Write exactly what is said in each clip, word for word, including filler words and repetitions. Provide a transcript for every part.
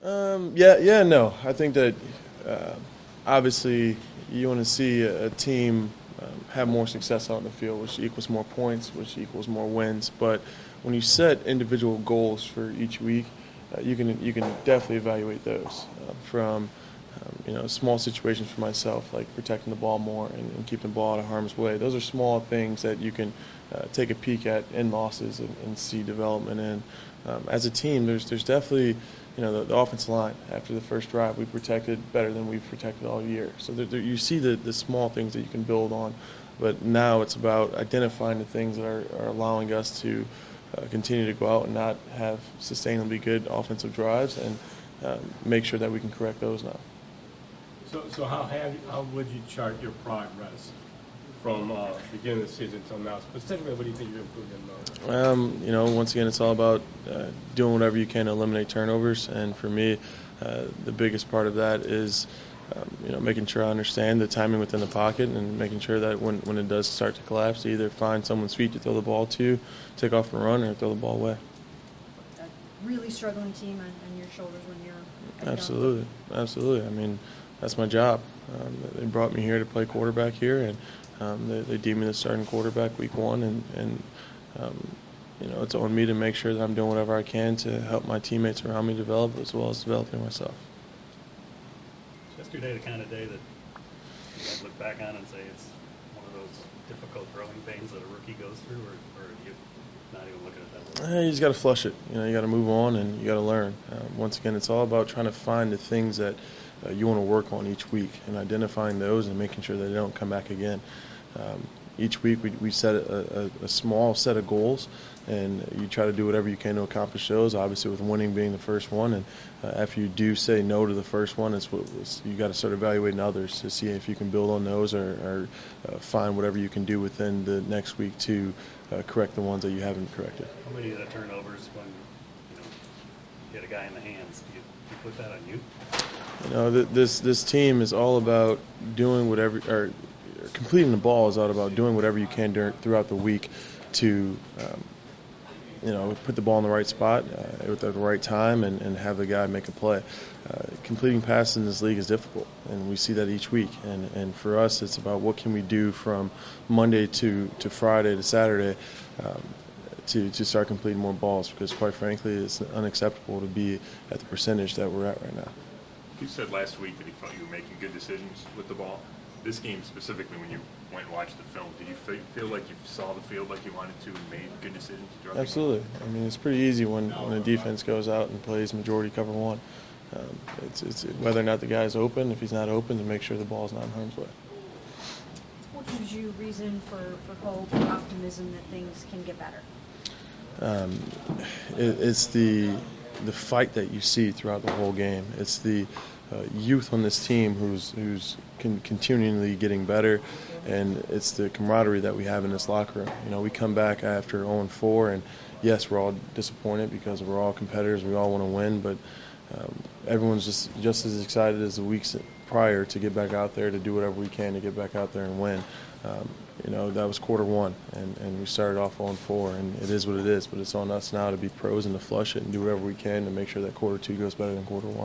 Um, yeah, yeah, no. I think that uh, obviously you want to see a, a team um, have more success out in the field, which equals more points, which equals more wins. But when you set individual goals for each week, uh, you can you can definitely evaluate those uh, from um, you know small situations for myself, like protecting the ball more and, and keeping the ball out of harm's way. Those are small things that you can uh, take a peek at in losses and, and see development in. Um, as a team, there's there's definitely you know, the, the offensive line, after the first drive, we protected better than we've protected all year. So there, there, you see the, the small things that you can build on. But now it's about identifying the things that are, are allowing us to uh, continue to go out and not have sustainably good offensive drives and um, make sure that we can correct those now. So, so how have how would you chart your progress from uh, beginning of the season until now? Specifically, what do you think you've improved in those? Um, you know, once again, it's all about uh, doing whatever you can to eliminate turnovers. And for me, uh, the biggest part of that is, um, you know, making sure I understand the timing within the pocket and making sure that when, when it does start to collapse, to either find someone's feet to throw the ball to, take off and run, or throw the ball away. A really struggling team on, on your shoulders when you're Absolutely, absolutely. I mean, that's my job. Um, they brought me here to play quarterback here, and um, they, they deemed me the starting quarterback week one, and, and um, you know, it's on me to make sure that I'm doing whatever I can to help my teammates around me develop as well as developing myself. Is yesterday the kind of day that you guys look back on and say it's one of those difficult growing pains that a rookie goes through, or, or do you not even look at it that way? Eh, you just got to flush it. You know, you got to move on and you got to learn. Uh, once again, it's all about trying to find the things that uh, you want to work on each week and identifying those and making sure that they don't come back again. Um, each week we, we set a, a, a small set of goals, and you try to do whatever you can to accomplish those, obviously with winning being the first one. And uh, after you do say no to the first one, it's what it's, you got to start evaluating others to see if you can build on those or, or uh, find whatever you can do within the next week to uh, correct the ones that you haven't corrected. How many of the turnovers when you know you get a guy in the hands, do you, do you put that on you? You know, th- this this team is all about doing whatever, or completing the ball is all about doing whatever you can during, throughout the week to, um, you know, put the ball in the right spot uh, at the right time and, and have the guy make a play. Uh, completing passes in this league is difficult, and we see that each week. And, and for us, it's about what can we do from Monday to, to Friday to Saturday um, to, to start completing more balls, because quite frankly, it's unacceptable to be at the percentage that we're at right now. You said last week that you felt you were making good decisions with the ball. This game specifically, when you went and watched the film, did you feel like you saw the field like you wanted to and made good decisions? Absolutely. I mean, it's pretty easy when, when a defense goes out and plays majority cover one. Um, it's, it's whether or not the guy's open. If he's not open, to make sure the ball's not in harm's way. What gives you reason for, for hope and optimism that things can get better? Um, it, it's the the fight that you see throughout the whole game. It's the uh, youth on this team who's who's con- continually getting better, and it's the camaraderie that we have in this locker room. You know, we come back after oh and four, and yes, we're all disappointed because we're all competitors. We all want to win, but um, everyone's just just as excited as the weeks prior to get back out there to do whatever we can to get back out there and win. Um, you know, that was quarter one, and, and we started off oh and four, and it is what it is, but it's on us now to be pros and to flush it and do whatever we can to make sure that quarter two goes better than quarter one.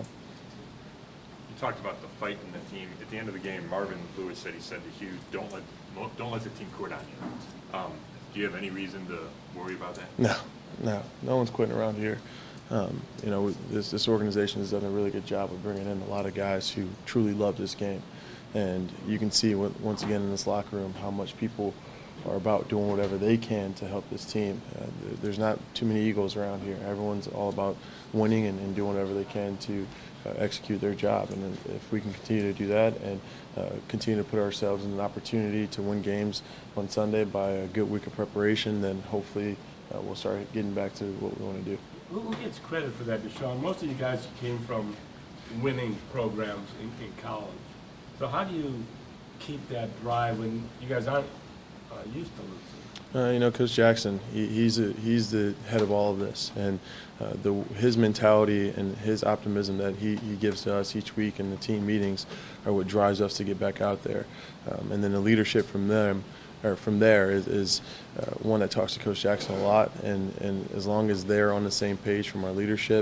You talked about the fight in the team. At the end of the game, Marvin Lewis said he said to Hugh, don't let don't let the team quit on you. Um, do you have any reason to worry about that? No, no. No one's quitting around here. Um, you know, this, this organization has done a really good job of bringing in a lot of guys who truly love this game. And you can see, once again, in this locker room, how much people are about doing whatever they can to help this team. Uh, there's not too many egos around here. Everyone's all about winning and, and doing whatever they can to uh, execute their job. And if we can continue to do that and uh, continue to put ourselves in an opportunity to win games on Sunday by a good week of preparation, then hopefully uh, we'll start getting back to what we want to do. Who gets credit for that, Deshaun? Most of you guys came from winning programs in, in college. So how do you keep that drive when you guys aren't uh, used to losing? Uh, you know, Coach Jackson, he, he's a, he's the head of all of this, and uh, the, his mentality and his optimism that he, he gives to us each week in the team meetings are what drives us to get back out there. Um, and then the leadership from them, or from there, is, is uh, one that talks to Coach Jackson a lot. And, and as long as they're on the same page from our leadership,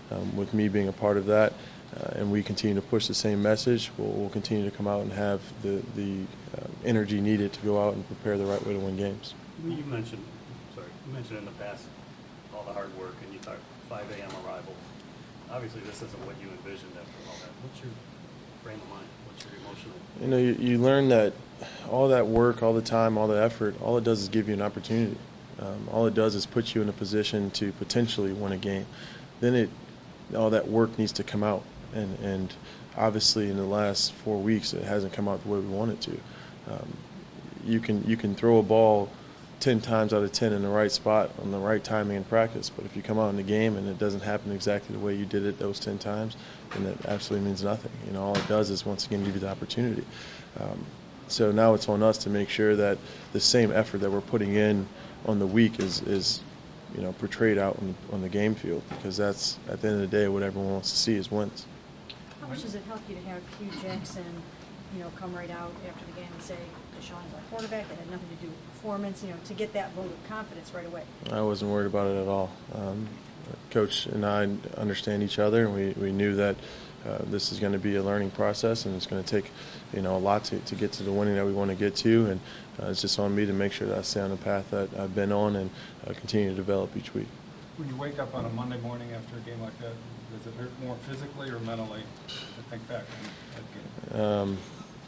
um, with me being a part of that, uh, and we continue to push the same message, we'll, we'll continue to come out and have the, the uh, energy needed to go out and prepare the right way to win games. You mentioned, sorry, you mentioned in the past all the hard work, and you talked five A M arrivals. Obviously, this isn't what you envisioned after all that. What's your frame of mind? What's your emotional? You know, you, you learn that all that work, all the time, all the effort, all it does is give you an opportunity. Um, all it does is put you in a position to potentially win a game. Then it, all that work needs to come out, and and obviously in the last four weeks it hasn't come out the way we want it to. Um, you can you can throw a ball ten times out of ten in the right spot on the right timing in practice, but if you come out in the game and it doesn't happen exactly the way you did it those ten times, then that absolutely means nothing. You know, all it does is once again give you the opportunity. Um, so now it's on us to make sure that the same effort that we're putting in on the week is, is you know, portrayed out on, on the game field, because that's, at the end of the day, what everyone wants to see is wins. How much does it help you to have Hugh Jackson, you know, come right out after the game and say, Deshaun's our quarterback, that had nothing to do with performance, you know, to get that vote of confidence right away? I wasn't worried about it at all. Um, Coach and I understand each other, and we, we knew that uh, this is going to be a learning process, and it's going to take, you know, a lot to, to get to the winning that we want to get to, and uh, it's just on me to make sure that I stay on the path that I've been on and uh, continue to develop each week. When you wake up on a Monday morning after a game like that, does it hurt more physically or mentally to think back on that game? Um,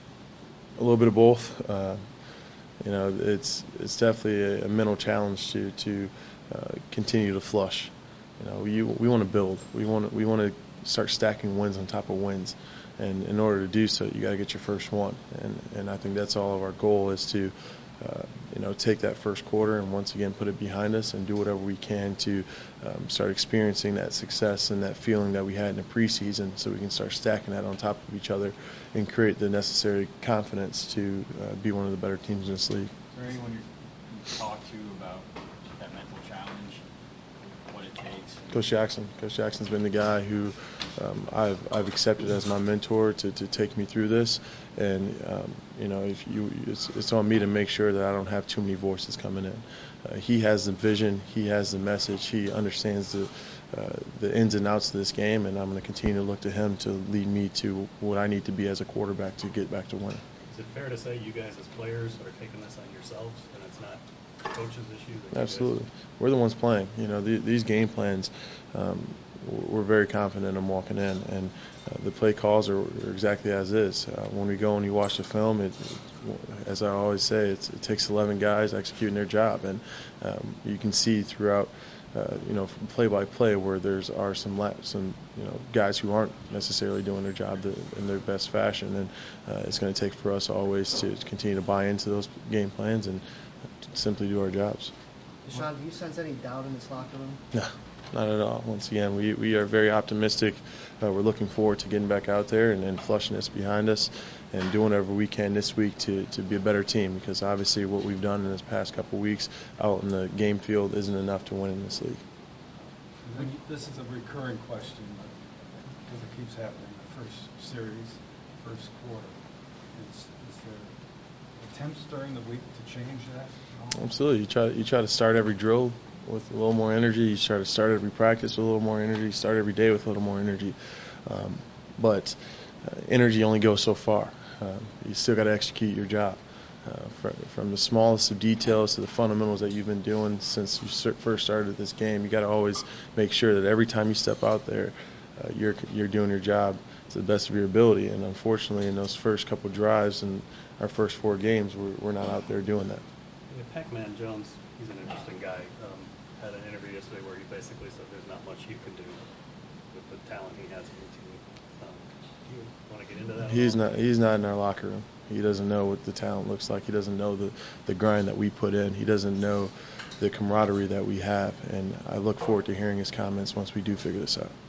a little bit of both. Uh, you know, it's it's definitely a, a mental challenge to to uh, continue to flush. You know, you, we want to build. We want we want to start stacking wins on top of wins, and in order to do so, you got to get your first one. And and I think that's all of our goal is to, uh, you know, take that first quarter and once again put it behind us and do whatever we can to um, start experiencing that success and that feeling that we had in the preseason, so we can start stacking that on top of each other and create the necessary confidence to uh, be one of the better teams in this league. Is there anyone you talk to about that mental challenge, what it takes? Coach Jackson. Coach Jackson's been the guy who um, I've I've accepted as my mentor to, to take me through this, and um, you know, if you it's, it's on me to make sure that I don't have too many voices coming in. Uh, he has the vision, he has the message, he understands the uh, the ins and outs of this game, and I'm going to continue to look to him to lead me to what I need to be as a quarterback to get back to winning. Is it fair to say you guys as players are taking this on yourselves, and it's not the coach's issue? That you Absolutely. guys... We're the ones playing. You know, the, these game plans, um, we're very confident in walking in, and uh, the play calls are, are exactly as is. Uh, when we go and you watch the film, it, as I always say, it's, it takes eleven guys executing their job, and um, you can see throughout, uh, you know, from play by play where there's are some la- some you know guys who aren't necessarily doing their job to, in their best fashion, and uh, it's going to take for us always to continue to buy into those game plans and simply do our jobs. Deshaun, do you sense any doubt in this locker room? No, not at all. Once again, we, we are very optimistic. Uh, we're looking forward to getting back out there and, and flushing this behind us and doing whatever we can this week to, to be a better team, because obviously what we've done in this past couple of weeks out in the game field isn't enough to win in this league. When you- This is a recurring question, but because it keeps happening, the first series, first quarter, is, is there attempts during the week to change that? No? Absolutely. You try, you try to start every drill with a little more energy. You try to start every practice with a little more energy. Start every day with a little more energy. Um, but uh, energy only goes so far. Um, you still got to execute your job. Uh, from, from the smallest of details to the fundamentals that you've been doing since you first started this game, you got to always make sure that every time you step out there, uh, you're you're doing your job to the best of your ability. And unfortunately, in those first couple drives and our first four games, we're, we're not out there doing that. Yeah, Pac-Man Jones, he's an interesting guy. Um, had an interview yesterday where he basically said there's not much you can do with the talent he has in the team. Um, do you want to get into that? at He's all? not. He's not in our locker room. He doesn't know what the talent looks like. He doesn't know the, the grind that we put in. He doesn't know the camaraderie that we have. And I look forward to hearing his comments once we do figure this out.